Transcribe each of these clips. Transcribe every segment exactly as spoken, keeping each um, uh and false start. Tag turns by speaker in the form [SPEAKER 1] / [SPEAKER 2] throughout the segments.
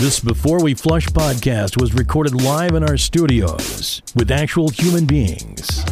[SPEAKER 1] This Before We Flush podcast was recorded live in our studios with actual human beings.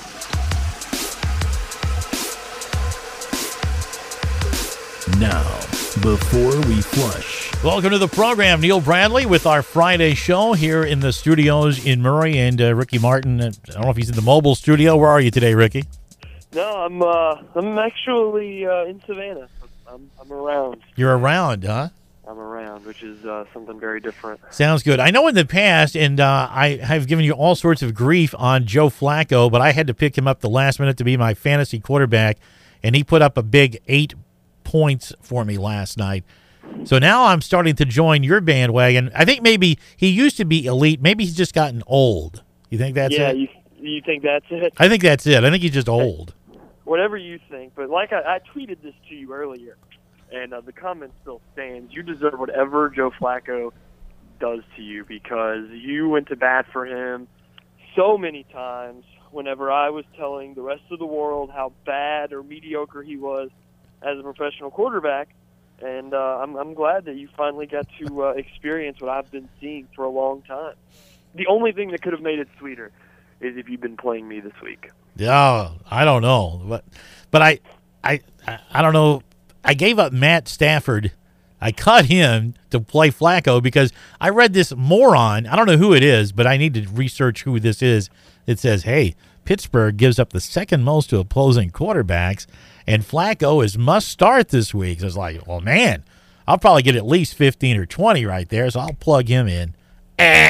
[SPEAKER 1] Now, Before We Flush.
[SPEAKER 2] Welcome to the program, Neil Bradley, with our Friday show here in the studios in Murray, and uh, Ricky Martin. I don't know if he's in the mobile studio. Where are you today, Ricky?
[SPEAKER 3] No, I'm uh, I'm actually uh, in Savannah. I'm I'm around.
[SPEAKER 2] You're around, huh?
[SPEAKER 3] I'm around, which is uh, something very different.
[SPEAKER 2] Sounds good. I know in the past, and uh, I have given you all sorts of grief on Joe Flacco, but I had to pick him up the last minute to be my fantasy quarterback, and he put up a big eight points for me last night. So now I'm starting to join your bandwagon. I think maybe he used to be elite. Maybe he's just gotten old. You think that's
[SPEAKER 3] yeah,
[SPEAKER 2] it?
[SPEAKER 3] Yeah, you, you think that's it?
[SPEAKER 2] I think that's it. I think he's just old.
[SPEAKER 3] Whatever you think. But like I, I tweeted this to you earlier, and uh, the comment still stands. You deserve whatever Joe Flacco does to you because you went to bat for him so many times whenever I was telling the rest of the world how bad or mediocre he was as a professional quarterback. And uh, I'm, I'm glad that you finally got to uh, experience what I've been seeing for a long time. The only thing that could have made it sweeter is if you've been playing me this week.
[SPEAKER 2] Yeah, I don't know, but but I I I don't know. I gave up Matt Stafford. I cut him to play Flacco because I read this moron. I don't know who it is, but I need to research who this is. It says, "Hey, Pittsburgh gives up the second most to opposing quarterbacks, and Flacco is must start this week." So it's like, well, man, I'll probably get at least fifteen or twenty right there, so I'll plug him in. Eh.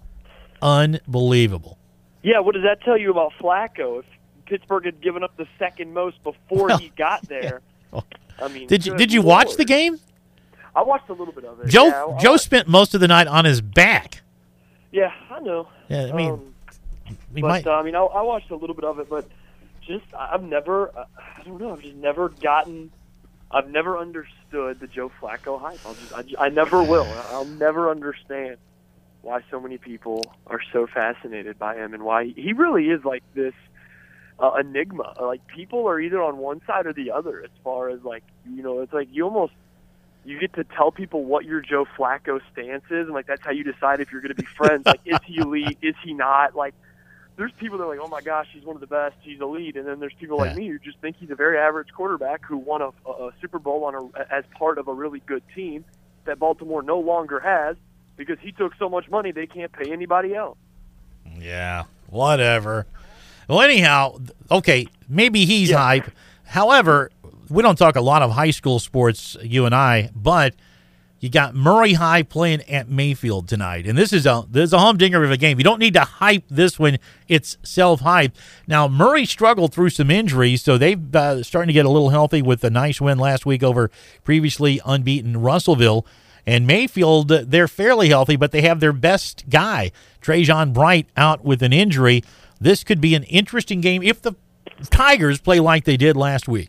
[SPEAKER 2] Unbelievable.
[SPEAKER 3] Yeah, what does that tell you about Flacco? If Pittsburgh had given up the second most before
[SPEAKER 2] well,
[SPEAKER 3] he got there,
[SPEAKER 2] yeah.
[SPEAKER 3] I mean,
[SPEAKER 2] did you did you watch
[SPEAKER 3] Lord.
[SPEAKER 2] the game?
[SPEAKER 3] I watched a little bit of it.
[SPEAKER 2] Joe
[SPEAKER 3] yeah,
[SPEAKER 2] Joe
[SPEAKER 3] I,
[SPEAKER 2] spent most of the night on his back.
[SPEAKER 3] Yeah, I know.
[SPEAKER 2] Yeah, I mean,
[SPEAKER 3] um,
[SPEAKER 2] we
[SPEAKER 3] but
[SPEAKER 2] might.
[SPEAKER 3] uh, I mean, I, I watched a little bit of it, but just I've never, uh, I don't know, I've just never gotten, I've never understood the Joe Flacco hype. I'll just, I, just, I never will. I'll never understand why so many people are so fascinated by him and why he really is like this uh, enigma. Like people are either on one side or the other as far as like, you know, it's like you almost, you get to tell people what your Joe Flacco stance is, and like that's how you decide if you're going to be friends. Like, is he elite? Is he not? Like, there's people that are like, oh my gosh, he's one of the best. He's elite. And then there's people
[SPEAKER 2] yeah.
[SPEAKER 3] like me who just think he's a very average quarterback who won a, a Super Bowl on a, as part of a really good team that Baltimore no longer has because he took so much money they can't pay anybody else.
[SPEAKER 2] Yeah, whatever. Well, anyhow, okay, maybe he's
[SPEAKER 3] Yeah.
[SPEAKER 2] hype. However, we don't talk a lot of high school sports, you and I, but you got Murray High playing at Mayfield tonight, and this is a this is a humdinger of a game. You don't need to hype this one; it's self-hype. Now, Murray struggled through some injuries, so they've uh, starting to get a little healthy with a nice win last week over previously unbeaten Russellville. And Mayfield, they're fairly healthy, but they have their best guy, Trajan Bright, out with an injury. This could be an interesting game if the Tigers play like they did last week.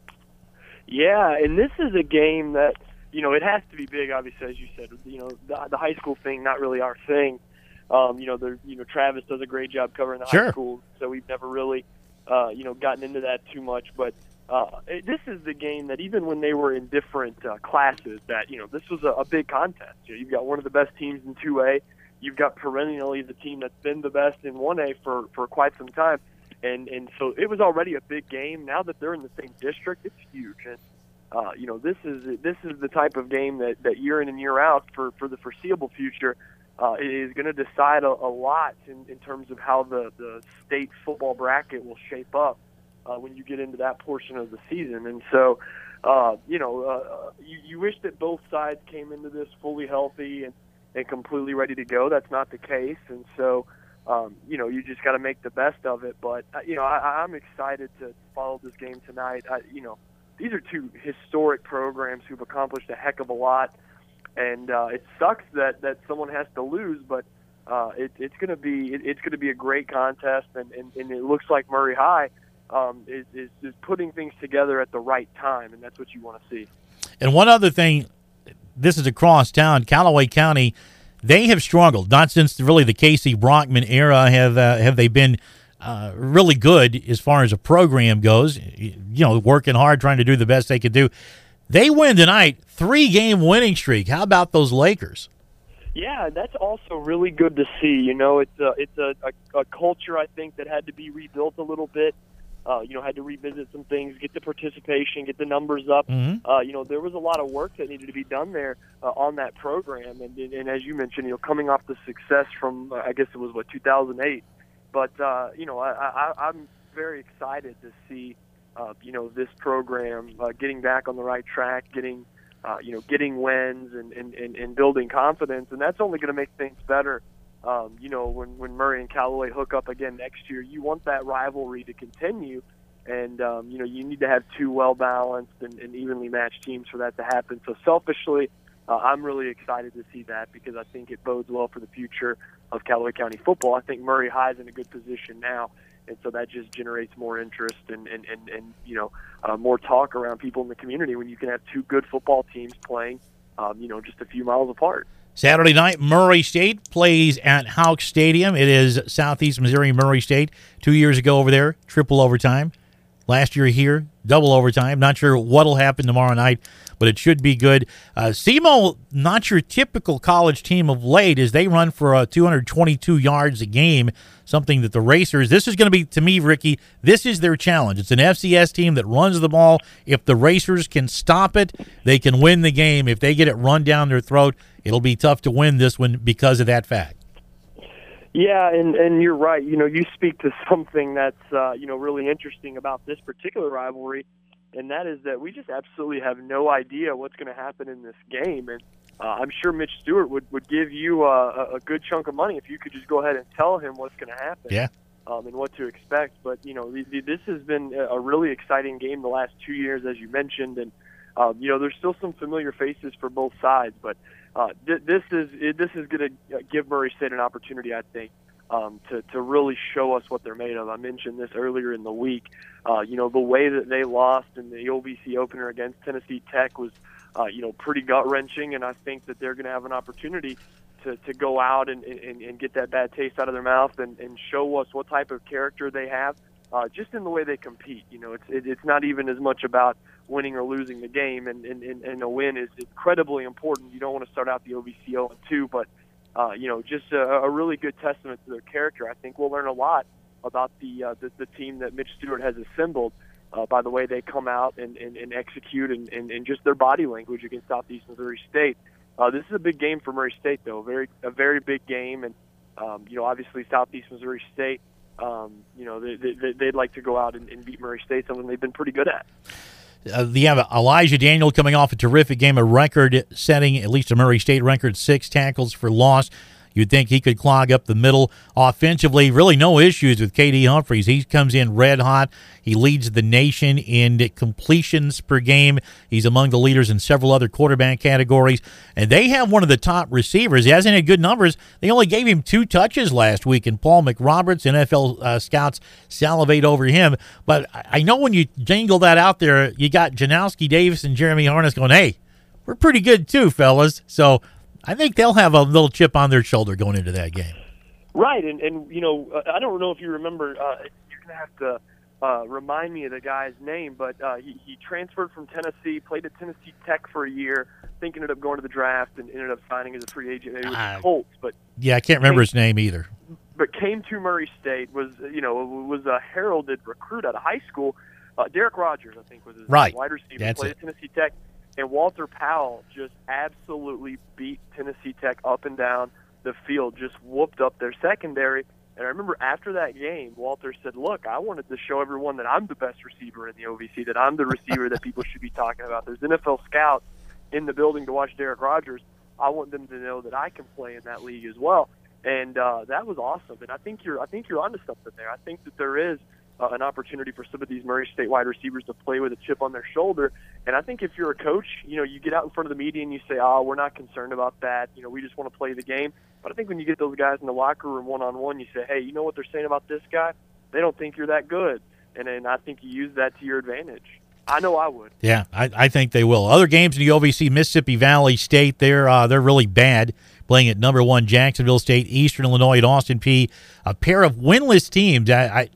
[SPEAKER 3] Yeah, and this is a game that, you know, it has to be big, obviously, as you said. You know, the, the high school thing, not really our thing. Um, you know, there, you know, Travis does a great job covering the
[SPEAKER 2] sure.
[SPEAKER 3] high school, so we've never really, uh, you know, gotten into that too much. But uh, it, this is the game that even when they were in different uh, classes, that, you know, this was a, a big contest. You know, you've got one of the best teams in two A. You've got perennially the team that's been the best in one A for, for quite some time. And and so it was already a big game. Now that they're in the same district, it's huge. And uh, you know, this is this is the type of game that, that year in and year out for, for the foreseeable future uh, is going to decide a, a lot in, in terms of how the, the state football bracket will shape up uh, when you get into that portion of the season. And so, uh, you know, uh, you, you wish that both sides came into this fully healthy and, and completely ready to go. That's not the case. And so, Um, you know, you just got to make the best of it. But, uh, you know, I, I'm excited to follow this game tonight. I, you know, these are two historic programs who've accomplished a heck of a lot. And uh, it sucks that, that someone has to lose, but uh, it, it's going to be it, it's going to be a great contest. And, and, and it looks like Murray High um, is, is, is putting things together at the right time, and that's what you want to see.
[SPEAKER 2] And one other thing, this is across town, Callaway County. They have struggled, not since really the Casey Brockman era have uh, have they been uh, really good as far as a program goes, you know, working hard, trying to do the best they could do. They win tonight, three-game winning streak. How about those Lakers?
[SPEAKER 3] Yeah, that's also really good to see. You know, it's a it's a, a, a culture I think that had to be rebuilt a little bit. Uh, you know, had to revisit some things, get the participation, get the numbers up.
[SPEAKER 2] Mm-hmm.
[SPEAKER 3] Uh, you know, there was a lot of work that needed to be done there uh, on that program. And, and as you mentioned, you know, coming off the success from, uh, I guess it was, what, two thousand eight. But, uh, you know, I, I, I'm very excited to see, uh, you know, this program uh, getting back on the right track, getting, uh, you know, getting wins and, and, and, and building confidence. And that's only going to make things better. Um, you know, when, when Murray and Callaway hook up again next year, you want that rivalry to continue. And, um, you know, you need to have two well-balanced and, and evenly matched teams for that to happen. So selfishly, uh, I'm really excited to see that because I think it bodes well for the future of Callaway County football. I think Murray High is in a good position now. And so that just generates more interest and, and, and, and you know, uh, more talk around people in the community when you can have two good football teams playing, um, you know, just a few miles apart.
[SPEAKER 2] Saturday night, Murray State plays at Houck Stadium. It is Southeast Missouri, Murray State. Two years ago over there, triple overtime. Last year here, double overtime. Not sure what'll happen tomorrow night, but it should be good. Uh, SEMO, not your typical college team of late, as they run for uh, two hundred twenty-two yards a game, something that the Racers, this is going to be, to me, Ricky, this is their challenge. It's an F C S team that runs the ball. If the Racers can stop it, they can win the game. If they get it run down their throat, it'll be tough to win this one because of that fact.
[SPEAKER 3] Yeah, and, and you're right. You know, you speak to something that's, uh, you know, really interesting about this particular rivalry, and that is that we just absolutely have no idea what's going to happen in this game. And uh, I'm sure Mitch Stewart would, would give you a, a good chunk of money if you could just go ahead and tell him what's going to happen.
[SPEAKER 2] Yeah.
[SPEAKER 3] Um, and what to expect. But, you know, the, the, this has been a really exciting game the last two years, as you mentioned, and, um, you know, there's still some familiar faces for both sides, but Uh, th- this is this is going to give Murray State an opportunity, I think, um, to to really show us what they're made of. I mentioned this earlier in the week. Uh, you know, the way that they lost in the O V C opener against Tennessee Tech was, uh, you know, pretty gut wrenching, and I think that they're going to have an opportunity to, to go out and, and, and get that bad taste out of their mouth and, and show us what type of character they have, uh, just in the way they compete. You know, it's it, it's not even as much about winning or losing the game, and, and, and a win is incredibly important. You don't want to start out the O V C oh and two, but, uh, you know, just a, a really good testament to their character. I think we'll learn a lot about the uh, the, the team that Mitch Stewart has assembled uh, by the way they come out and, and, and execute and, and, and just their body language against Southeast Missouri State. Uh, this is a big game for Murray State, though, very a very big game, and, um, you know, obviously Southeast Missouri State, um, you know, they, they, they'd like to go out and, and beat Murray State, something they've been pretty good at.
[SPEAKER 2] Uh, you have Elijah Daniel coming off a terrific game, a record-setting, at least a Murray State record, six tackles for loss. You'd think he could clog up the middle offensively. Really no issues with K D Humphreys. He comes in red hot. He leads the nation in completions per game. He's among the leaders in several other quarterback categories. And they have one of the top receivers. He hasn't had good numbers. They only gave him two touches last week, and Paul McRoberts, N F L uh, scouts, salivate over him. But I know when you jangle that out there, you got Janowski Davis and Jeremy Harness going, hey, we're pretty good too, fellas. So I think they'll have a little chip on their shoulder going into that game.
[SPEAKER 3] Right, and, and you know, I don't know if you remember, uh, you're going to have to uh, remind me of the guy's name, but uh, he, he transferred from Tennessee, played at Tennessee Tech for a year, I think ended up going to the draft and ended up signing as a free agent. It was uh, Colts, but
[SPEAKER 2] yeah, I can't remember his name either.
[SPEAKER 3] But came to Murray State, was you know was a heralded recruit out of high school. Uh, Derek Rogers, I think, was his
[SPEAKER 2] right.
[SPEAKER 3] wide receiver.
[SPEAKER 2] That's
[SPEAKER 3] played
[SPEAKER 2] it.
[SPEAKER 3] at Tennessee Tech. And Walter Powell just absolutely beat Tennessee Tech up and down the field, just whooped up their secondary. And I remember after that game, Walter said, look, I wanted to show everyone that I'm the best receiver in the O V C, that I'm the receiver that people should be talking about. There's N F L scouts in the building to watch Derek Rogers. I want them to know that I can play in that league as well. And uh, that was awesome. And I think you're I think you're onto something there. I think that there is Uh, an opportunity for some of these Murray State wide receivers to play with a chip on their shoulder. And I think if you're a coach, you know, you get out in front of the media and you say, oh, we're not concerned about that. You know, we just want to play the game. But I think when you get those guys in the locker room one-on-one, you say, hey, you know what they're saying about this guy? They don't think you're that good. And then I think you use that to your advantage. I know I would.
[SPEAKER 2] Yeah, I, I think they will. Other games in the O V C, Mississippi Valley State, they're uh, they're really bad, playing at number one Jacksonville State, Eastern Illinois at Austin Peay, a pair of winless teams. I, I, I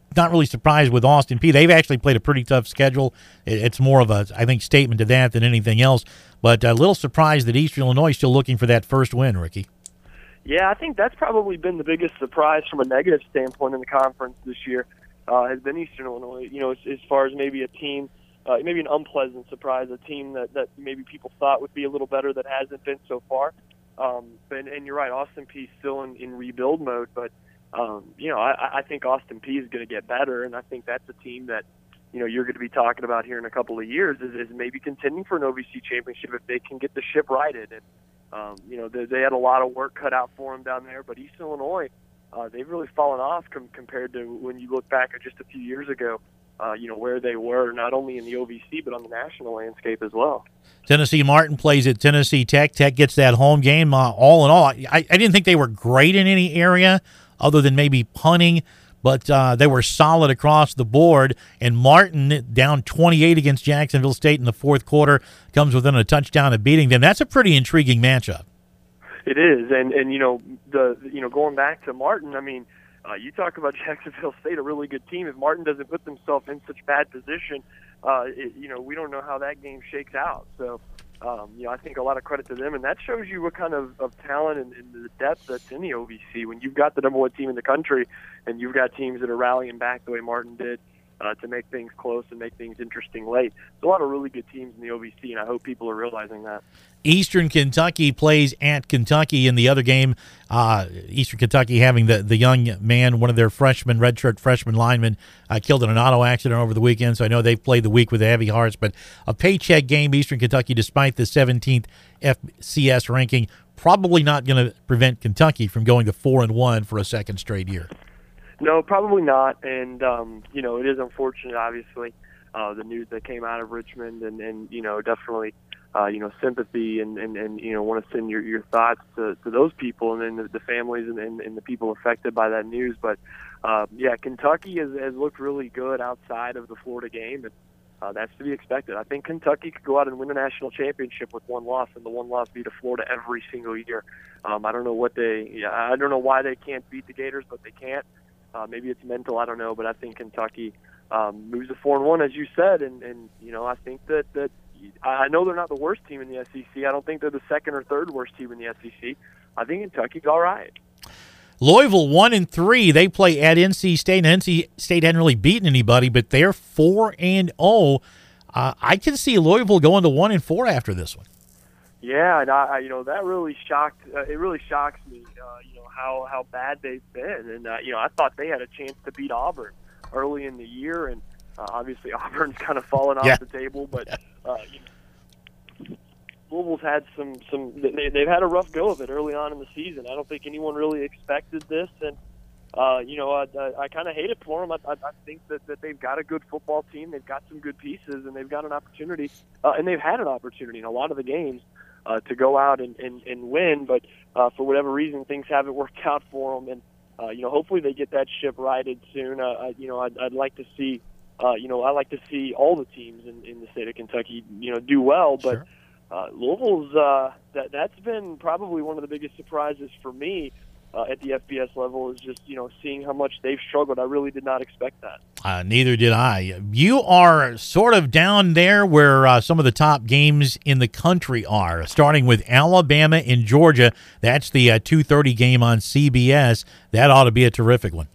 [SPEAKER 2] not really surprised with Austin Peay. They've actually played a pretty tough schedule. It's more of a, I think, statement to that than anything else. But a little surprised that Eastern Illinois is still looking for that first win, Ricky.
[SPEAKER 3] Yeah, I think that's probably been the biggest surprise from a negative standpoint in the conference this year, uh, has been Eastern Illinois. You know, as, as far as maybe a team, uh, maybe an unpleasant surprise, a team that, that maybe people thought would be a little better that hasn't been so far. Um, and, and you're right, Austin Peay is still in, in rebuild mode, but, um, you know, I, I think Austin Peay is going to get better, and I think that's a team that, you know, you're going to be talking about here in a couple of years is, is maybe contending for an O V C championship if they can get the ship righted. And, um, you know, they, they had a lot of work cut out for them down there, but East Illinois, uh, they've really fallen off com- compared to when you look back at just a few years ago, uh, you know, where they were, not only in the O V C, but on the national landscape as well.
[SPEAKER 2] Tennessee Martin plays at Tennessee Tech. Tech gets that home game. Uh, all in all, I, I didn't think they were great in any area other than maybe punting, but uh, they were solid across the board. And Martin, down twenty-eight against Jacksonville State in the fourth quarter, comes within a touchdown of beating them. That's a pretty intriguing matchup.
[SPEAKER 3] It is, and and you know the you know going back to Martin, I mean, uh, you talk about Jacksonville State, a really good team. If Martin doesn't put themselves in such bad position, uh, it, you know we don't know how that game shakes out. So. Um, you know, I think a lot of credit to them, and that shows you what kind of, of talent and, and the depth that's in the O V C. When you've got the number one team in the country, and you've got teams that are rallying back the way Martin did uh, to make things close and make things interesting late. There's a lot of really good teams in the O V C, and I hope people are realizing that.
[SPEAKER 2] Eastern Kentucky plays at Kentucky in the other game. Uh, Eastern Kentucky having the, the young man, one of their freshmen, redshirt freshman linemen, uh, killed in an auto accident over the weekend, so I know they've played the week with heavy hearts. But a paycheck game, Eastern Kentucky, despite the seventeenth F C S ranking, probably not going to prevent Kentucky from going to four and one for a second straight year.
[SPEAKER 3] No, probably not. And, um, you know, it is unfortunate, obviously, uh, the news that came out of Richmond, and, and you know, definitely – Uh, you know, sympathy and, and, and you know, want to send your, your thoughts to, to those people and then the, the families and, and, and the people affected by that news. But, uh, yeah, Kentucky has, has looked really good outside of the Florida game, and uh, that's to be expected. I think Kentucky could go out and win a national championship with one loss, and the one loss be to Florida every single year. Um, I don't know what they yeah, – I don't know why they can't beat the Gators, but they can't. Uh, maybe it's mental, I don't know, but I think Kentucky um, moves to four and one, as you said, and, and you know, I think that, that – I know they're not the worst team in the S E C. I don't think they're the second or third worst team in the S E C. I think Kentucky's all right.
[SPEAKER 2] Louisville one and three. They play at N C State. And N C State hadn't really beaten anybody, but they're four and zero. Uh, I can see Louisville going to one and four after this one.
[SPEAKER 3] Yeah, and I, you know that really shocked. Uh, it really shocks me. Uh, you know how how bad they've been, and uh, you know I thought they had a chance to beat Auburn early in the year, and uh, obviously Auburn's kind of fallen off
[SPEAKER 2] yeah.
[SPEAKER 3] the table, but. Uh, you know, Louisville's had some, some they, they've had a rough go of it early on in the season. I don't think anyone really expected this, and uh, you know I, I, I kind of hate it for them. I, I, I think that, that they've got a good football team, they've got some good pieces, and they've got an opportunity, uh, and they've had an opportunity in a lot of the games uh, to go out and, and, and win, but uh, for whatever reason things haven't worked out for them, and uh, you know hopefully they get that ship righted soon. Uh, I, you know I'd, I'd like to see. Uh, you know, I like to see all the teams in, in the state of Kentucky, you know, do well. But
[SPEAKER 2] sure.
[SPEAKER 3] uh, Louisville's uh, that that's been probably one of the biggest surprises for me uh, at the F B S level is just you know seeing how much they've struggled. I really did not expect that.
[SPEAKER 2] Uh, neither did I. You are sort of down there where uh, some of the top games in the country are, starting with Alabama and Georgia. That's the uh, two thirty game on C B S. That ought to be a terrific one.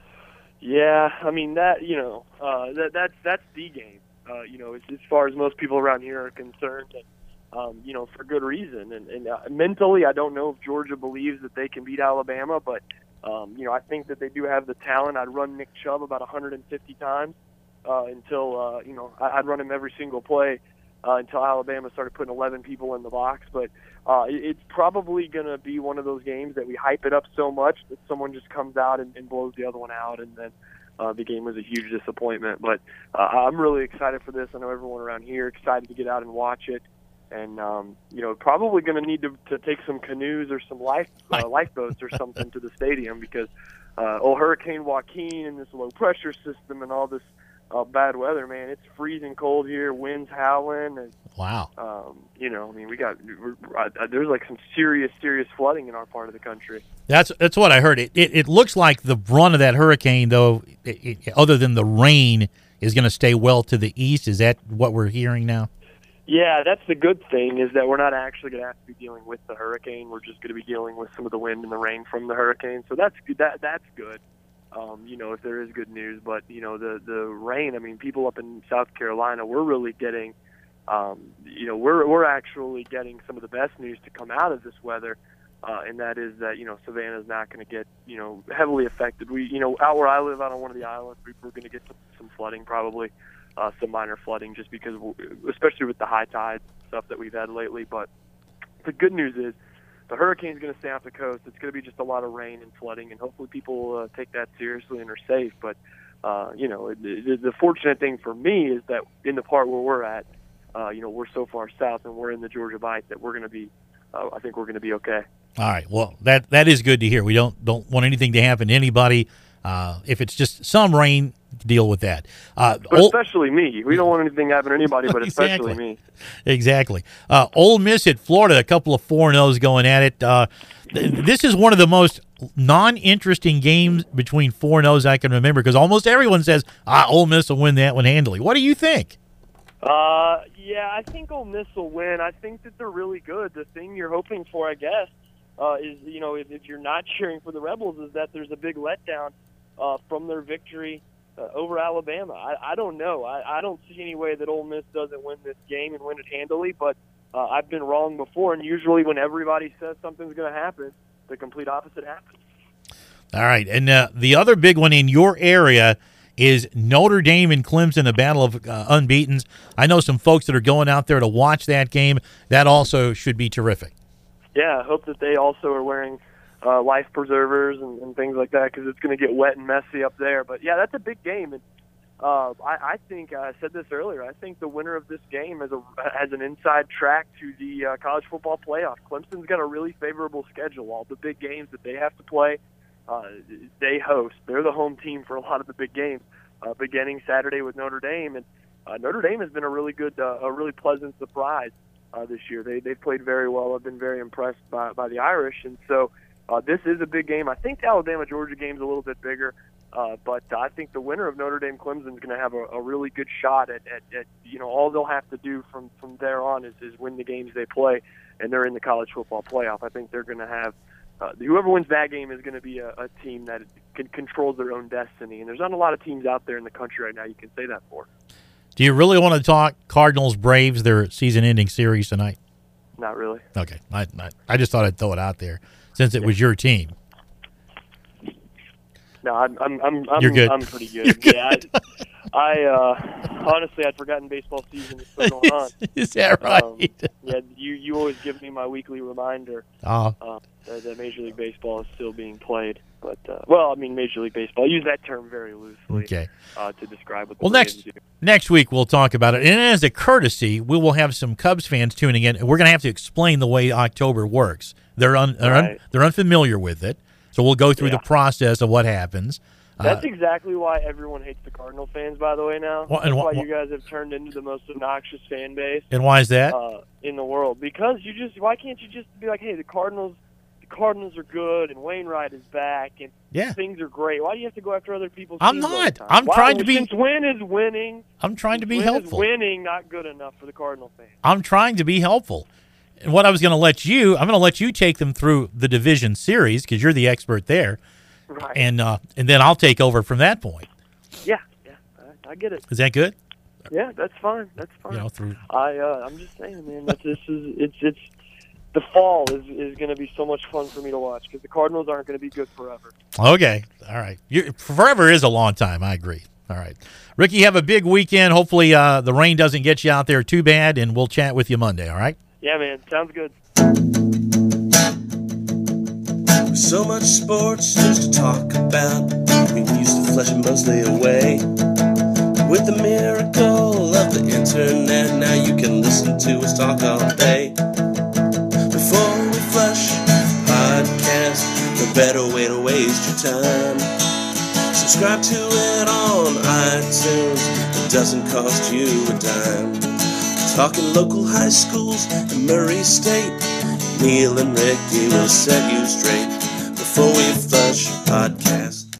[SPEAKER 3] Yeah, I mean that you know uh, that that's that's the game. Uh, you know, as, as far as most people around here are concerned, and um, you know for good reason. And, and uh, mentally, I don't know if Georgia believes that they can beat Alabama, but um, you know I think that they do have the talent. I'd run Nick Chubb about one hundred fifty times uh, until uh, you know I, I'd run him every single play uh, until Alabama started putting eleven people in the box. But uh, it, it's probably going to be one of those games that we hype it up so much that someone just comes out and, and blows the other one out, and then uh, the game was a huge disappointment. But uh, I'm really excited for this. I know everyone around here excited to get out and watch it. And, um, you know, probably going to need to to take some canoes or some life uh, lifeboats or something to the stadium because uh, old Hurricane Joaquin and this low-pressure system and all this uh, bad weather, man. It's freezing cold here, winds howling, and
[SPEAKER 2] wow.
[SPEAKER 3] Um, you know, I mean, we got we're, uh, there's like some serious, serious flooding in our part of the country.
[SPEAKER 2] That's that's what I heard. It it, it looks like the brunt of that hurricane, though, it, it, other than the rain, is going to stay well to the east. Is that what we're hearing now?
[SPEAKER 3] Yeah, that's the good thing, is that we're not actually going to have to be dealing with the hurricane. We're just going to be dealing with some of the wind and the rain from the hurricane. So that's that that's good. Um, you know, if there is good news, but you know, the the rain. I mean, people up in South Carolina, we're really getting. Um, you know, we're we're actually getting some of the best news to come out of this weather, uh, and that is that you know Savannah's not going to get you know heavily affected. We you know out where I live, out on one of the islands, we, we're going to get some, some flooding, probably uh, some minor flooding, just because, especially with the high tide stuff that we've had lately. But the good news is the hurricane's going to stay off the coast. It's going to be just a lot of rain and flooding, and hopefully people uh, take that seriously and are safe. But uh, you know, the, the fortunate thing for me is that in the part where we're at. Uh, you know, we're so far south and we're in the Georgia Bight that we're going to be, uh, I think we're going to be okay.
[SPEAKER 2] All right. Well, that that is good to hear. We don't don't want anything to happen to anybody. Uh, if it's just some rain, deal with that. Uh,
[SPEAKER 3] but
[SPEAKER 2] Old,
[SPEAKER 3] especially me. We don't want anything to happen to anybody, but
[SPEAKER 2] exactly.
[SPEAKER 3] especially me.
[SPEAKER 2] Exactly. Uh, Ole Miss at Florida, a couple of four and ohs going at it. Uh, th- this is one of the most non-interesting games between four and ohs I can remember, because almost everyone says, ah, Ole Miss will win that one handily. What do you think?
[SPEAKER 3] Uh, yeah, I think Ole Miss will win. I think that they're really good. The thing you're hoping for, I guess, uh, is, you know, if, if you're not cheering for the Rebels, is that there's a big letdown uh, from their victory uh, over Alabama. I, I don't know. I, I don't see any way that Ole Miss doesn't win this game and win it handily, but uh, I've been wrong before, and usually when everybody says something's going to happen, the complete opposite happens.
[SPEAKER 2] All right, and uh, the other big one in your area is Notre Dame and Clemson, a battle of uh, unbeatens. I know some folks that are going out there to watch that game. That also should be terrific.
[SPEAKER 3] Yeah, I hope that they also are wearing uh, life preservers and, and things like that, because it's going to get wet and messy up there. But, yeah, that's a big game. And uh, I, I think, uh, I said this earlier, I think the winner of this game has, a, has an inside track to the uh, college football playoff. Clemson's got a really favorable schedule. All the big games that they have to play, Uh, they host. They're the home team for a lot of the big games, uh, beginning Saturday with Notre Dame. And uh, Notre Dame has been a really good, uh, a really pleasant surprise uh, this year. They, they've played very well. I've been very impressed by, by the Irish. And so uh, this is a big game. I think the Alabama-Georgia game is a little bit bigger, uh, but I think the winner of Notre Dame-Clemson is going to have a, a really good shot at, at, at, you know, all they'll have to do from, from there on is, is win the games they play, and they're in the college football playoff. I think they're going to have Uh, whoever wins that game is going to be a, a team that can control their own destiny. And there's not a lot of teams out there in the country right now you can say that for.
[SPEAKER 2] Do you really want to talk Cardinals-Braves, their season-ending series tonight?
[SPEAKER 3] Not really.
[SPEAKER 2] Okay. I, I, I just thought I'd throw it out there since it was your team.
[SPEAKER 3] No, I'm I'm I'm I'm,
[SPEAKER 2] You're good.
[SPEAKER 3] I'm pretty good.
[SPEAKER 2] You're good.
[SPEAKER 3] Yeah, I, I uh, honestly I'd forgotten baseball season was still going on.
[SPEAKER 2] Is that right?
[SPEAKER 3] Um, yeah, you you always give me my weekly reminder
[SPEAKER 2] Oh.
[SPEAKER 3] uh, that, that Major League Baseball is still being played. But uh, well, I mean Major League Baseball. I use that term very loosely.
[SPEAKER 2] Okay.
[SPEAKER 3] Uh, to describe what the
[SPEAKER 2] Well,
[SPEAKER 3] Braves
[SPEAKER 2] next
[SPEAKER 3] do.
[SPEAKER 2] next week we'll talk about it, and as a courtesy, we will have some Cubs fans tuning in. We're going to have to explain the way October works. They're un, they're, un,
[SPEAKER 3] Right.
[SPEAKER 2] they're unfamiliar with it, so we'll go through
[SPEAKER 3] Yeah.
[SPEAKER 2] the process of what happens.
[SPEAKER 3] That's
[SPEAKER 2] Uh,
[SPEAKER 3] exactly why everyone hates the Cardinal fans, by the way, now.
[SPEAKER 2] Well, and
[SPEAKER 3] That's
[SPEAKER 2] wh-
[SPEAKER 3] why
[SPEAKER 2] wh-
[SPEAKER 3] you guys have turned into the most obnoxious fan base
[SPEAKER 2] and why is that?
[SPEAKER 3] uh, in the world. Because you just, why can't you just be like, hey, the Cardinals, the Cardinals are good, and Wainwright is back, and
[SPEAKER 2] Yeah.
[SPEAKER 3] things are great. Why do you have to go after other people's
[SPEAKER 2] I'm
[SPEAKER 3] teams all
[SPEAKER 2] not.
[SPEAKER 3] the time?
[SPEAKER 2] I'm
[SPEAKER 3] Why-
[SPEAKER 2] trying to be-
[SPEAKER 3] Since win is winning.
[SPEAKER 2] I'm trying to be
[SPEAKER 3] win
[SPEAKER 2] helpful.
[SPEAKER 3] Is winning not good enough for the Cardinal fans?
[SPEAKER 2] I'm trying to be helpful. And what I was going to let you, I'm going to let you take them through the division series because you're the expert there,
[SPEAKER 3] Right.
[SPEAKER 2] and uh, and then I'll take over from that point.
[SPEAKER 3] yeah, yeah, I, I get it.
[SPEAKER 2] Is that good?
[SPEAKER 3] Yeah, that's fine. That's fine.
[SPEAKER 2] You know, through
[SPEAKER 3] I, uh, I'm just saying, man. That this is it's it's the fall is is going to be so much fun for me to watch because the Cardinals aren't going to be good forever.
[SPEAKER 2] Okay. All right. You, forever is a long time. I agree. All right. Ricky, have a big weekend. Hopefully uh, the rain doesn't get you out there too bad, and we'll chat with you Monday, all right?
[SPEAKER 3] Yeah, man. Sounds good.
[SPEAKER 4] So much sports news to talk about. We used to flush it mostly away. With the miracle of the internet, now you can listen to us talk all day. Before we flush podcast, no better way to waste your time. So Subscribe to it on iTunes. It doesn't cost you a dime. Talking local high schools in Murray State. Neil and Ricky will set you straight before we flush podcast.